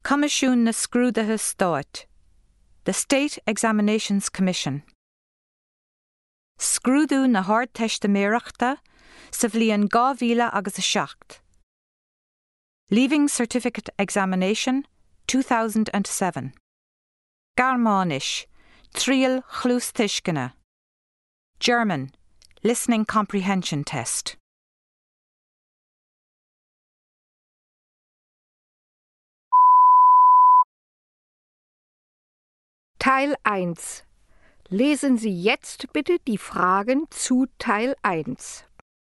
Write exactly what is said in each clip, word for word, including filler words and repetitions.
Comisiún na Scrúdatha Stáit, the State Examinations Commission. Scrúdú na hard testamireachta sa bhliain dhá mhíle agus a seacht. Leaving Certificate Examination two thousand seven. Garmánis, Tríal Chlús Tuiscine. German, Listening Comprehension Test. Teil eins. Lesen Sie jetzt bitte die Fragen zu Teil eins.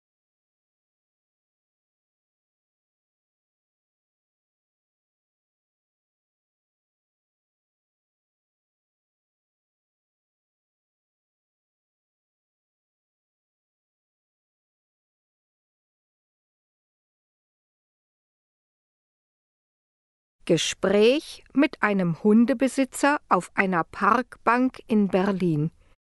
Gespräch mit einem Hundebesitzer auf einer Parkbank in Berlin.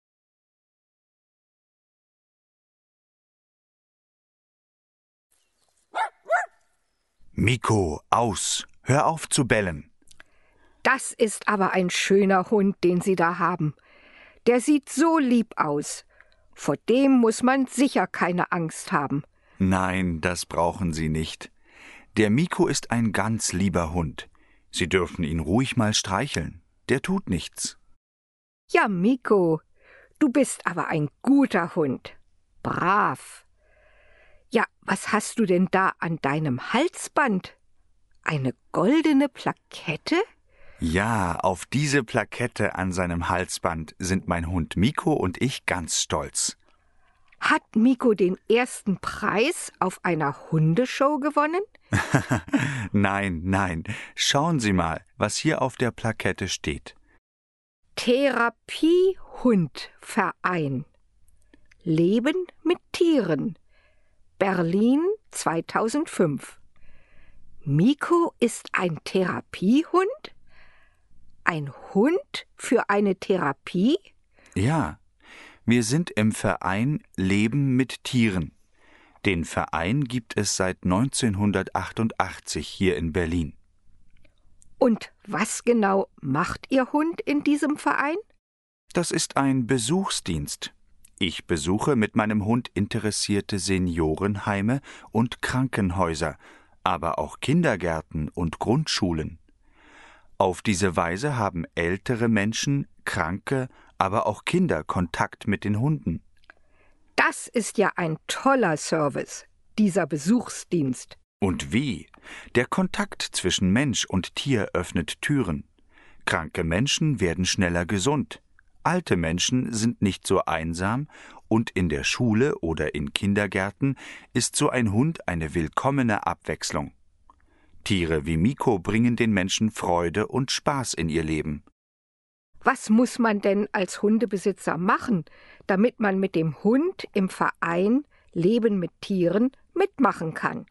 Miko, aus! Hör auf zu bellen! Das ist aber ein schöner Hund, den Sie da haben. Der sieht so lieb aus. Vor dem muss man sicher keine Angst haben. Nein, das brauchen Sie nicht. Der Miko ist ein ganz lieber Hund. Sie dürfen ihn ruhig mal streicheln. Der tut nichts. Ja, Miko, du bist aber ein guter Hund. Brav. Ja, was hast du denn da an deinem Halsband? Eine goldene Plakette? Ja, auf diese Plakette an seinem Halsband sind mein Hund Miko und ich ganz stolz. Hat Miko den ersten Preis auf einer Hundeshow gewonnen? Nein, nein. Schauen Sie mal, was hier auf der Plakette steht. Therapiehundverein. Leben mit Tieren. Berlin zweitausendfünf. Miko ist ein Therapiehund? Ein Hund für eine Therapie? Ja. Wir sind im Verein Leben mit Tieren. Den Verein gibt es seit neunzehnhundertachtundachtzig hier in Berlin. Und was genau macht Ihr Hund in diesem Verein? Das ist ein Besuchsdienst. Ich besuche mit meinem Hund interessierte Seniorenheime und Krankenhäuser, aber auch Kindergärten und Grundschulen. Auf diese Weise haben ältere Menschen, Kranke, aber auch Kinder Kontakt mit den Hunden. Das ist ja ein toller Service, dieser Besuchsdienst. Und wie? Der Kontakt zwischen Mensch und Tier öffnet Türen. Kranke Menschen werden schneller gesund. Alte Menschen sind nicht so einsam und in der Schule oder in Kindergärten ist so ein Hund eine willkommene Abwechslung. Tiere wie Miko bringen den Menschen Freude und Spaß in ihr Leben. Was muss man denn als Hundebesitzer machen, damit man mit dem Hund im Verein Leben mit Tieren mitmachen kann?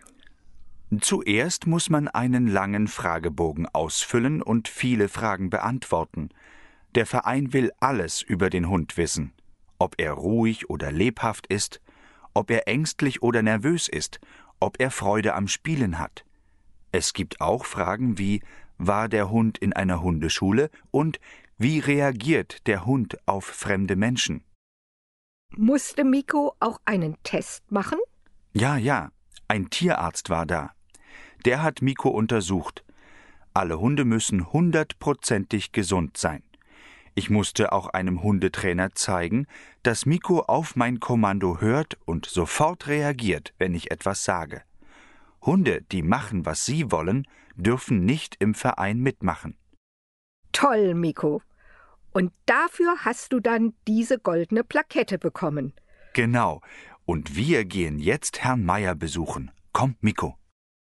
Zuerst muss man einen langen Fragebogen ausfüllen und viele Fragen beantworten. Der Verein will alles über den Hund wissen. Ob er ruhig oder lebhaft ist, ob er ängstlich oder nervös ist, ob er Freude am Spielen hat. Es gibt auch Fragen wie: War der Hund in einer Hundeschule und wie reagiert der Hund auf fremde Menschen? Musste Miko auch einen Test machen? Ja, ja, ein Tierarzt war da. Der hat Miko untersucht. Alle Hunde müssen hundertprozentig gesund sein. Ich musste auch einem Hundetrainer zeigen, dass Miko auf mein Kommando hört und sofort reagiert, wenn ich etwas sage. Hunde, die machen, was sie wollen, dürfen nicht im Verein mitmachen. Toll, Miko. Und dafür hast du dann diese goldene Plakette bekommen. Genau. Und wir gehen jetzt Herrn Meier besuchen. Komm, Miko.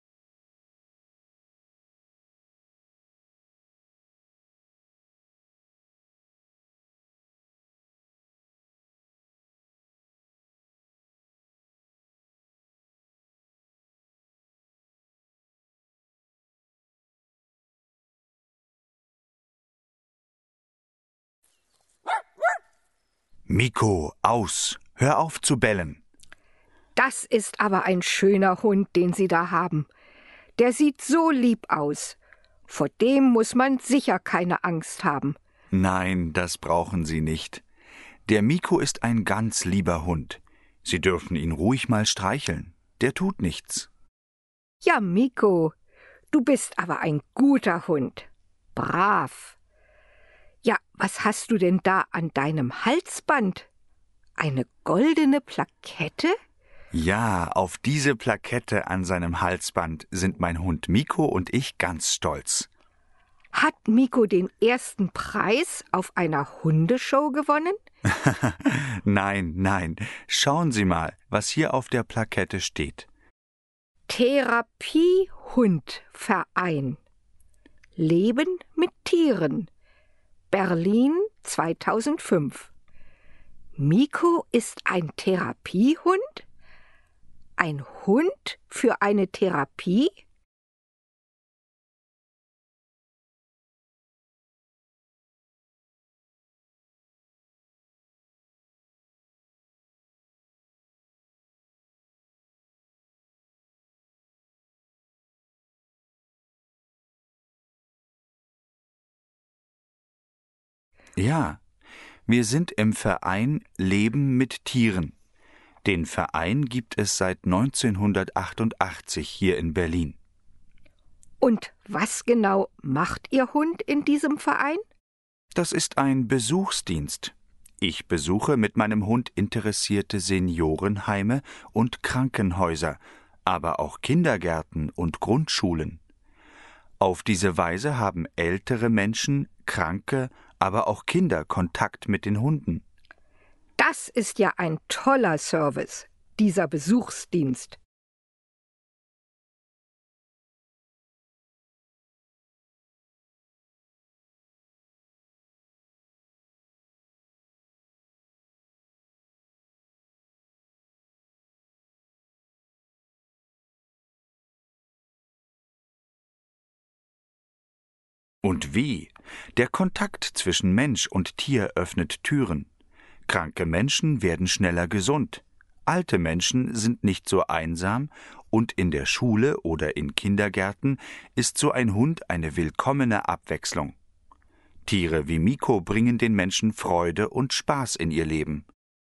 Miko, aus! Hör auf zu bellen! Das ist aber ein schöner Hund, den Sie da haben. Der sieht so lieb aus. Vor dem muss man sicher keine Angst haben. Nein, das brauchen Sie nicht. Der Miko ist ein ganz lieber Hund. Sie dürfen ihn ruhig mal streicheln. Der tut nichts. Ja, Miko, du bist aber ein guter Hund. Brav. Ja, was hast du denn da an deinem Halsband? Eine goldene Plakette? Ja, auf diese Plakette an seinem Halsband sind mein Hund Miko und ich ganz stolz. Hat Miko den ersten Preis auf einer Hundeshow gewonnen? Nein, nein, schauen Sie mal, was hier auf der Plakette steht. Therapiehundverein. Leben mit Tieren. Berlin zweitausendfünf. Miko ist ein Therapiehund? Ein Hund für eine Therapie? Ja, wir sind im Verein Leben mit Tieren. Den Verein gibt es seit neunzehnhundertachtundachtzig hier in Berlin. Und was genau macht Ihr Hund in diesem Verein? Das ist ein Besuchsdienst. Ich besuche mit meinem Hund interessierte Seniorenheime und Krankenhäuser, aber auch Kindergärten und Grundschulen. Auf diese Weise haben ältere Menschen, Kranke, aber auch Kinder Kontakt mit den Hunden. Das ist ja ein toller Service, dieser Besuchsdienst. Und wie? Der Kontakt zwischen Mensch und Tier öffnet Türen. Kranke Menschen werden schneller gesund. Alte Menschen sind nicht so einsam und in der Schule oder in Kindergärten ist so ein Hund eine willkommene Abwechslung. Tiere wie Miko bringen den Menschen Freude und Spaß in ihr Leben.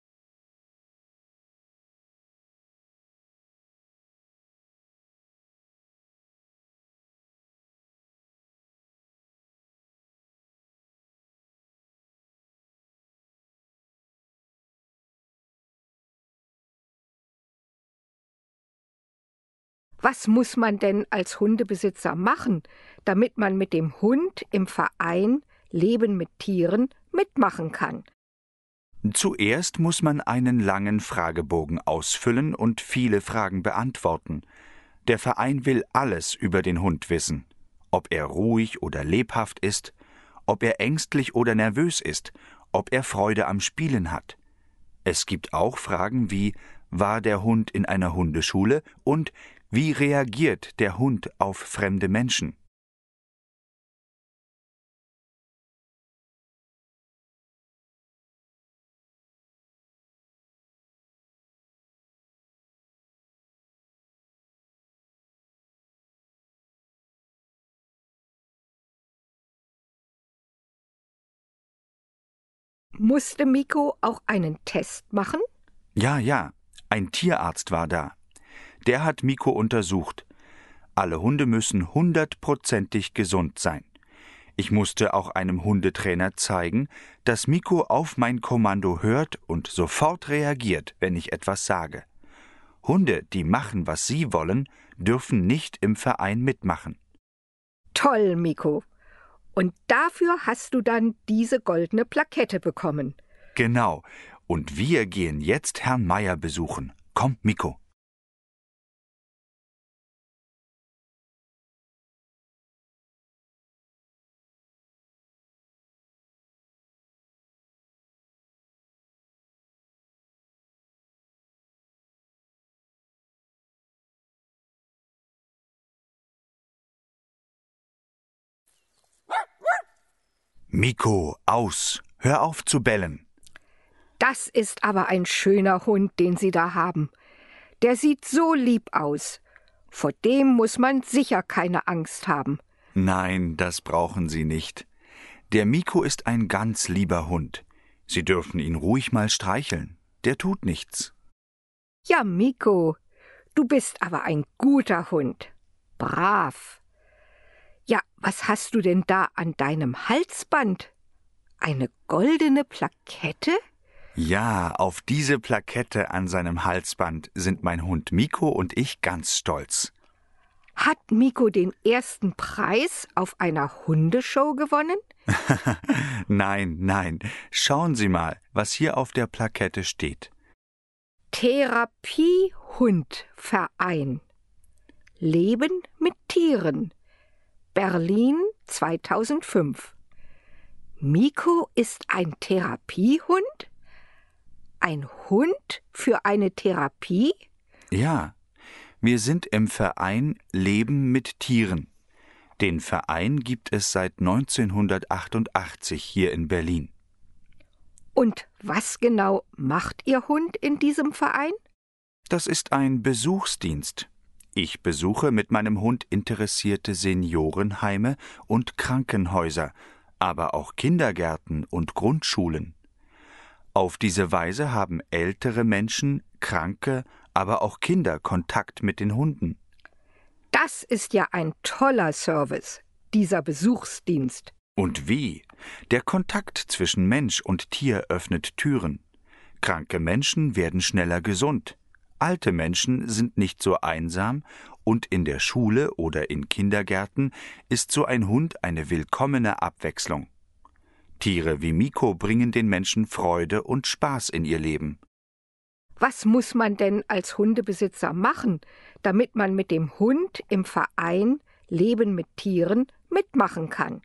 Was muss man denn als Hundebesitzer machen, damit man mit dem Hund im Verein Leben mit Tieren mitmachen kann? Zuerst muss man einen langen Fragebogen ausfüllen und viele Fragen beantworten. Der Verein will alles über den Hund wissen. Ob er ruhig oder lebhaft ist, ob er ängstlich oder nervös ist, ob er Freude am Spielen hat. Es gibt auch Fragen wie: War der Hund in einer Hundeschule und wie reagiert der Hund auf fremde Menschen? Musste Miko auch einen Test machen? Ja, ja, ein Tierarzt war da. Der hat Miko untersucht. Alle Hunde müssen hundertprozentig gesund sein. Ich musste auch einem Hundetrainer zeigen, dass Miko auf mein Kommando hört und sofort reagiert, wenn ich etwas sage. Hunde, die machen, was sie wollen, dürfen nicht im Verein mitmachen. Toll, Miko. Und dafür hast du dann diese goldene Plakette bekommen. Genau. Und wir gehen jetzt Herrn Meier besuchen. Komm, Miko. Miko, aus! Hör auf zu bellen! Das ist aber ein schöner Hund, den Sie da haben. Der sieht so lieb aus. Vor dem muss man sicher keine Angst haben. Nein, das brauchen Sie nicht. Der Miko ist ein ganz lieber Hund. Sie dürfen ihn ruhig mal streicheln. Der tut nichts. Ja, Miko, du bist aber ein guter Hund. Brav. Ja, was hast du denn da an deinem Halsband? Eine goldene Plakette? Ja, auf diese Plakette an seinem Halsband sind mein Hund Miko und ich ganz stolz. Hat Miko den ersten Preis auf einer Hundeshow gewonnen? Nein, nein. Schauen Sie mal, was hier auf der Plakette steht. Therapiehundverein. Leben mit Tieren. Berlin zweitausendfünf. Miko ist ein Therapiehund? Ein Hund für eine Therapie? Ja, wir sind im Verein Leben mit Tieren. Den Verein gibt es seit neunzehnhundertachtundachtzig hier in Berlin. Und was genau macht Ihr Hund in diesem Verein? Das ist ein Besuchsdienst. Ich besuche mit meinem Hund interessierte Seniorenheime und Krankenhäuser, aber auch Kindergärten und Grundschulen. Auf diese Weise haben ältere Menschen, Kranke, aber auch Kinder Kontakt mit den Hunden. Das ist ja ein toller Service, dieser Besuchsdienst. Und wie? Der Kontakt zwischen Mensch und Tier öffnet Türen. Kranke Menschen werden schneller gesund. Alte Menschen sind nicht so einsam und in der Schule oder in Kindergärten ist so ein Hund eine willkommene Abwechslung. Tiere wie Miko bringen den Menschen Freude und Spaß in ihr Leben. Was muss man denn als Hundebesitzer machen, damit man mit dem Hund im Verein Leben mit Tieren mitmachen kann?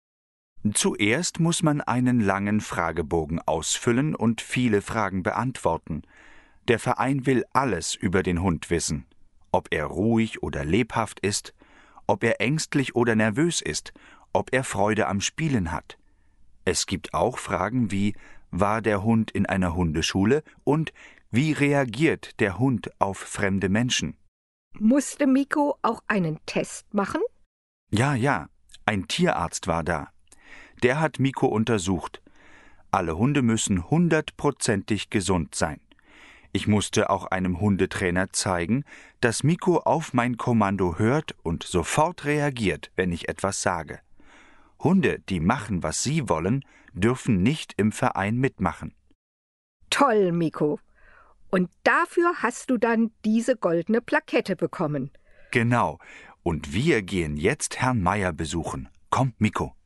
Zuerst muss man einen langen Fragebogen ausfüllen und viele Fragen beantworten. Der Verein will alles über den Hund wissen. Ob er ruhig oder lebhaft ist, ob er ängstlich oder nervös ist, ob er Freude am Spielen hat. Es gibt auch Fragen wie: War der Hund in einer Hundeschule und wie reagiert der Hund auf fremde Menschen? Musste Miko auch einen Test machen? Ja, ja, ein Tierarzt war da. Der hat Miko untersucht. Alle Hunde müssen hundertprozentig gesund sein. Ich musste auch einem Hundetrainer zeigen, dass Miko auf mein Kommando hört und sofort reagiert, wenn ich etwas sage. Hunde, die machen, was sie wollen, dürfen nicht im Verein mitmachen. Toll, Miko. Und dafür hast du dann diese goldene Plakette bekommen. Genau. Und wir gehen jetzt Herrn Meier besuchen. Komm, Miko.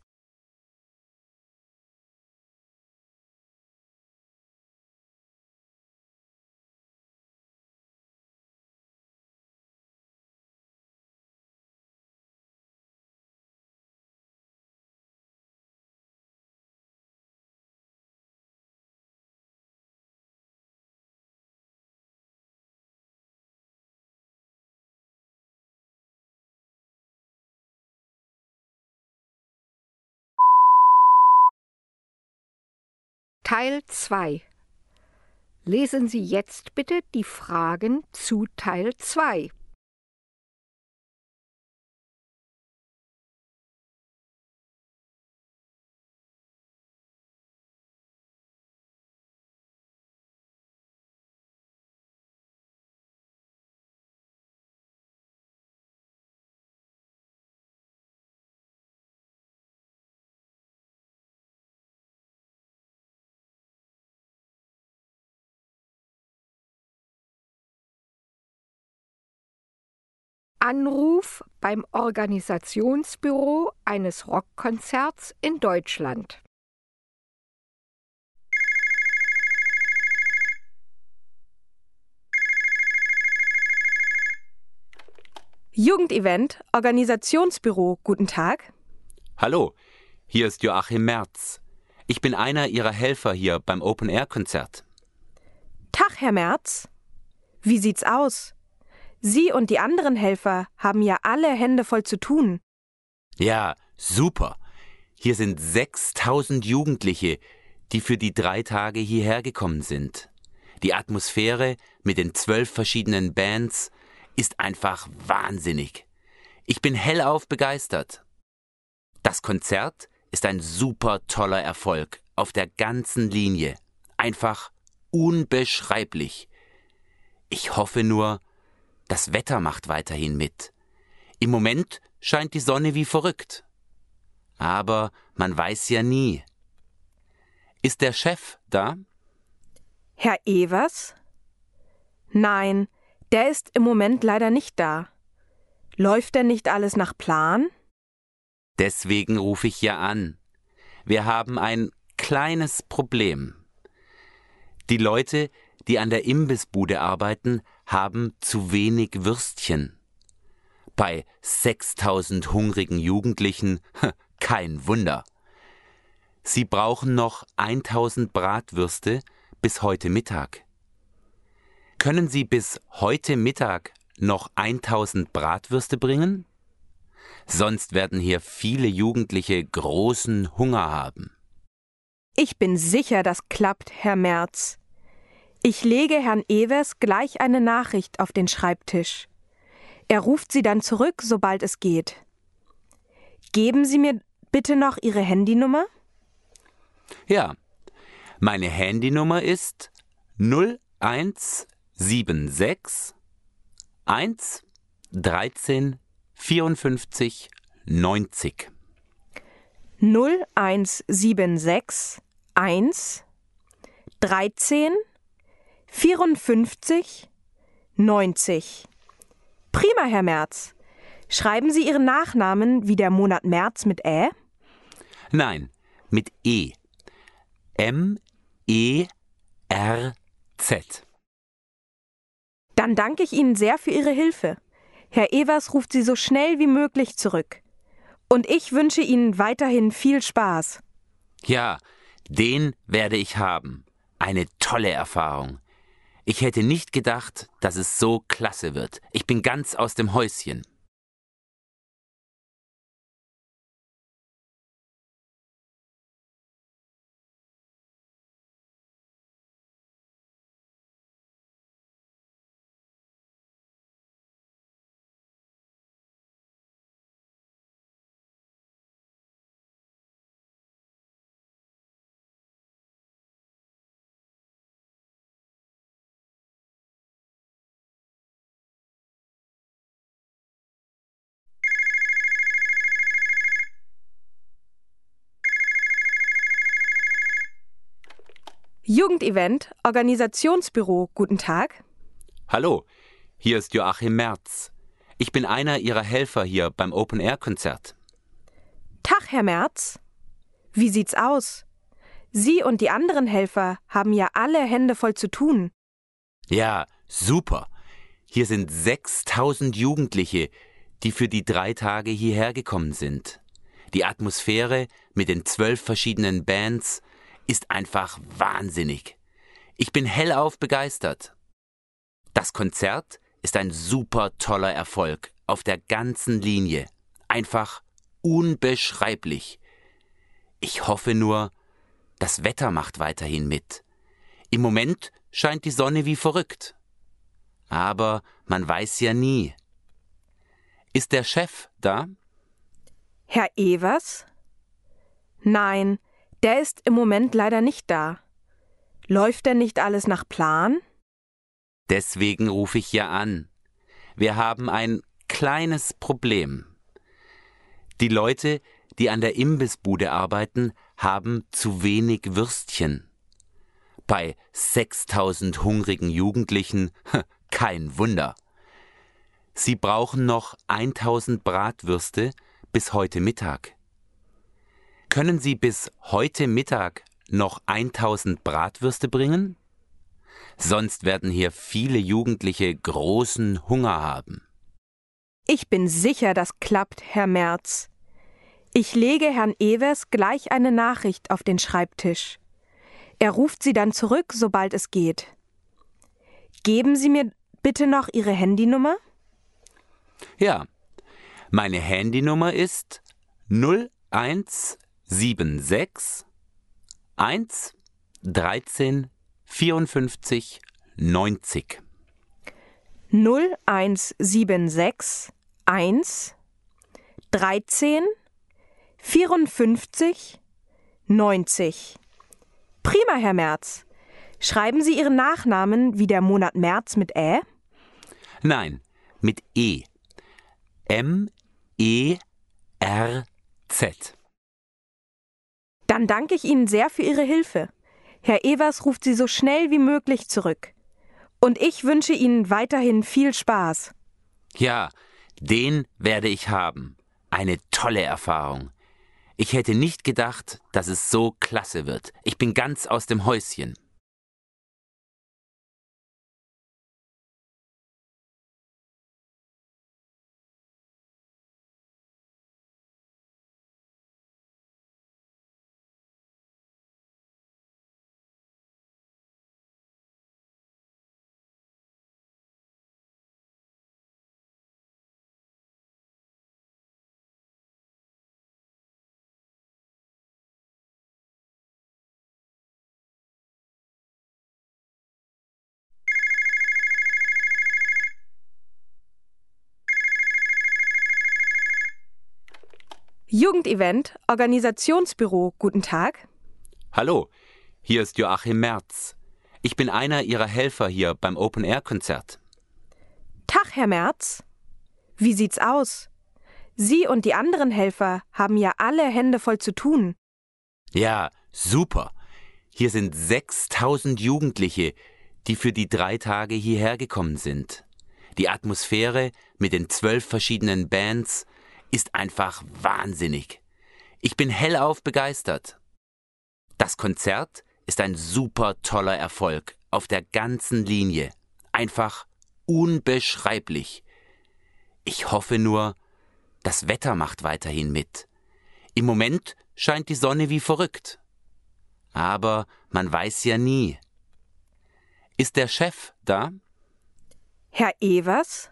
Teil zwei. Lesen Sie jetzt bitte die Fragen zu Teil zwei. Anruf beim Organisationsbüro eines Rockkonzerts in Deutschland. Jugendevent, Organisationsbüro, guten Tag. Hallo, hier ist Joachim Merz. Ich bin einer Ihrer Helfer hier beim Open-Air-Konzert. Tag, Herr Merz. Wie sieht's aus? Sie und die anderen Helfer haben ja alle Hände voll zu tun. Ja, super. Hier sind sechstausend Jugendliche, die für die drei Tage hierher gekommen sind. Die Atmosphäre mit den zwölf verschiedenen Bands ist einfach wahnsinnig. Ich bin hellauf begeistert. Das Konzert ist ein super toller Erfolg auf der ganzen Linie. Einfach unbeschreiblich. Ich hoffe nur, das Wetter macht weiterhin mit. Im Moment scheint die Sonne wie verrückt. Aber man weiß ja nie. Ist der Chef da? Herr Evers? Nein, der ist im Moment leider nicht da. Läuft denn nicht alles nach Plan? Deswegen rufe ich ja an. Wir haben ein kleines Problem. Die Leute, die an der Imbissbude arbeiten, haben zu wenig Würstchen. Bei sechstausend hungrigen Jugendlichen, kein Wunder. Sie brauchen noch tausend Bratwürste bis heute Mittag. Können Sie bis heute Mittag noch tausend Bratwürste bringen? Sonst werden hier viele Jugendliche großen Hunger haben. Ich bin sicher, das klappt, Herr Merz. Ich lege Herrn Evers gleich eine Nachricht auf den Schreibtisch. Er ruft Sie dann zurück, sobald es geht. Geben Sie mir bitte noch Ihre Handynummer? Ja, meine Handynummer ist null eins sieben sechs eins dreizehn vierundfünfzig neunzig. null eins sieben sechs eins dreizehn vierundfünfzig neunzig. Prima, Herr Merz. Schreiben Sie Ihren Nachnamen wie der Monat März mit Ä? Nein, mit E. M E R Z. Dann danke ich Ihnen sehr für Ihre Hilfe. Herr Evers ruft Sie so schnell wie möglich zurück. Und ich wünsche Ihnen weiterhin viel Spaß. Ja, den werde ich haben. Eine tolle Erfahrung. Ich hätte nicht gedacht, dass es so klasse wird. Ich bin ganz aus dem Häuschen. Jugendevent, Organisationsbüro, guten Tag. Hallo, hier ist Joachim Merz. Ich bin einer Ihrer Helfer hier beim Open-Air-Konzert. Tag, Herr Merz. Wie sieht's aus? Sie und die anderen Helfer haben ja alle Hände voll zu tun. Ja, super. Hier sind sechstausend Jugendliche, die für die drei Tage hierher gekommen sind. Die Atmosphäre mit den zwölf verschiedenen Bands ist einfach wahnsinnig. Ich bin hellauf begeistert. Das Konzert ist ein super toller Erfolg auf der ganzen Linie. Einfach unbeschreiblich. Ich hoffe nur, das Wetter macht weiterhin mit. Im Moment scheint die Sonne wie verrückt. Aber man weiß ja nie. Ist der Chef da? Herr Evers? Nein, der ist im Moment leider nicht da. Läuft denn nicht alles nach Plan? Deswegen rufe ich ja an. Wir haben ein kleines Problem. Die Leute, die an der Imbissbude arbeiten, haben zu wenig Würstchen. Bei sechstausend hungrigen Jugendlichen, kein Wunder. Sie brauchen noch tausend Bratwürste bis heute Mittag. Können Sie bis heute Mittag noch tausend Bratwürste bringen? Sonst werden hier viele Jugendliche großen Hunger haben. Ich bin sicher, das klappt, Herr Merz. Ich lege Herrn Evers gleich eine Nachricht auf den Schreibtisch. Er ruft Sie dann zurück, sobald es geht. Geben Sie mir bitte noch Ihre Handynummer? Ja, meine Handynummer ist null eins sieben sechs eins dreizehn vierundfünfzig neunzig. null eins sieben sechs eins dreizehn vierundfünfzig, neunzig. Prima, Herr Merz. Schreiben Sie Ihren Nachnamen wie der Monat März mit Ä? Nein, mit E. M E R Z. Dann danke ich Ihnen sehr für Ihre Hilfe. Herr Evers ruft Sie so schnell wie möglich zurück. Und ich wünsche Ihnen weiterhin viel Spaß. Ja, den werde ich haben. Eine tolle Erfahrung. Ich hätte nicht gedacht, dass es so klasse wird. Ich bin ganz aus dem Häuschen. Jugendevent, Organisationsbüro, guten Tag. Hallo, hier ist Joachim Merz. Ich bin einer Ihrer Helfer hier beim Open-Air-Konzert. Tag, Herr Merz. Wie sieht's aus? Sie und die anderen Helfer haben ja alle Hände voll zu tun. Ja, super. Hier sind sechstausend Jugendliche, die für die drei Tage hierher gekommen sind. Die Atmosphäre mit den zwölf verschiedenen Bands ist einfach wahnsinnig. Ich bin hellauf begeistert. Das Konzert ist ein super toller Erfolg auf der ganzen Linie. Einfach unbeschreiblich. Ich hoffe nur, das Wetter macht weiterhin mit. Im Moment scheint die Sonne wie verrückt. Aber man weiß ja nie. Ist der Chef da? Herr Evers?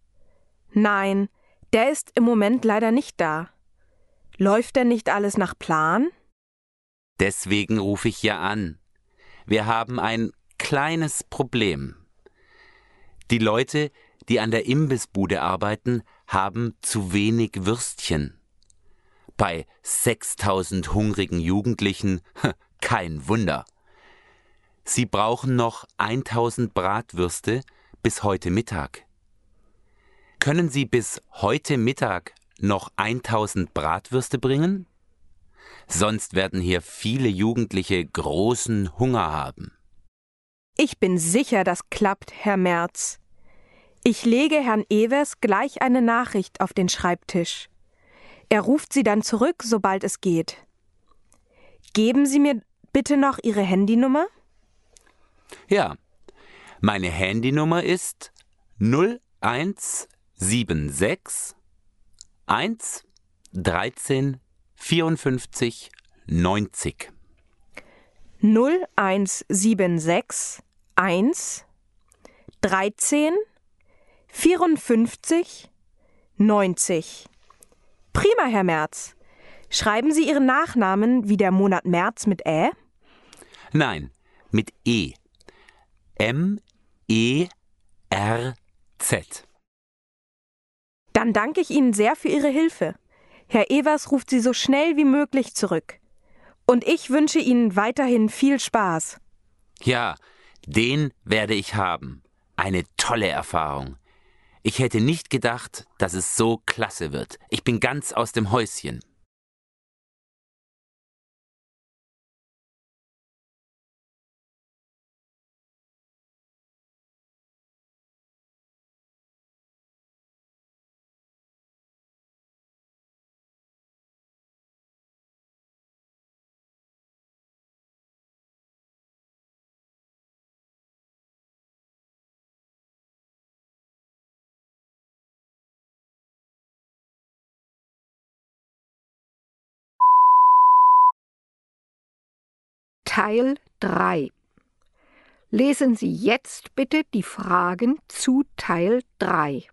Nein, der ist im Moment leider nicht da. Läuft denn nicht alles nach Plan? Deswegen rufe ich ja an. Wir haben ein kleines Problem. Die Leute, die an der Imbissbude arbeiten, haben zu wenig Würstchen. Bei sechstausend hungrigen Jugendlichen kein Wunder. Sie brauchen noch tausend Bratwürste bis heute Mittag. Können Sie bis heute Mittag noch tausend Bratwürste bringen? Sonst werden hier viele Jugendliche großen Hunger haben. Ich bin sicher, das klappt, Herr Merz. Ich lege Herrn Evers gleich eine Nachricht auf den Schreibtisch. Er ruft Sie dann zurück, sobald es geht. Geben Sie mir bitte noch Ihre Handynummer? Ja, meine Handynummer ist null eins sieben sechs eins dreizehn vierundfünfzig neunzig. null eins sieben sechs eins dreizehn vierundfünfzig neunzig. Prima, Herr Merz. Schreiben Sie Ihren Nachnamen wie der Monat März mit Ä? Nein, mit E. M E R Z. Dann danke ich Ihnen sehr für Ihre Hilfe. Herr Evers ruft Sie so schnell wie möglich zurück. Und ich wünsche Ihnen weiterhin viel Spaß. Ja, den werde ich haben. Eine tolle Erfahrung. Ich hätte nicht gedacht, dass es so klasse wird. Ich bin ganz aus dem Häuschen. Teil drei. Lesen Sie jetzt bitte die Fragen zu Teil drei.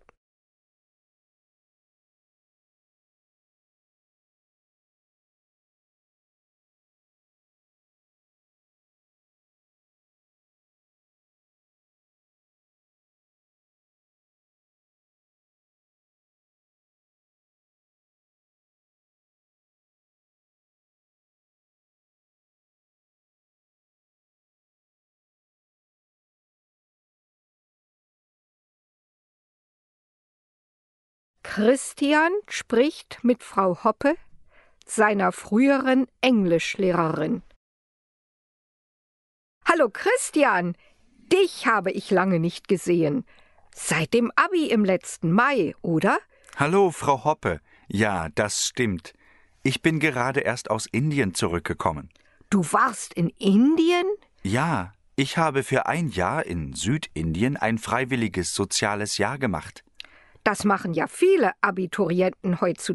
Christian spricht mit Frau Hoppe, seiner früheren Englischlehrerin. Hallo Christian, dich habe ich lange nicht gesehen. Seit dem Abi im letzten Mai, oder? Hallo, Frau Hoppe. Ja, das stimmt. Ich bin gerade erst aus Indien zurückgekommen. Du warst in Indien? Ja, ich habe für ein Jahr in Südindien ein freiwilliges soziales Jahr gemacht. Das machen ja viele Abiturienten heutzutage.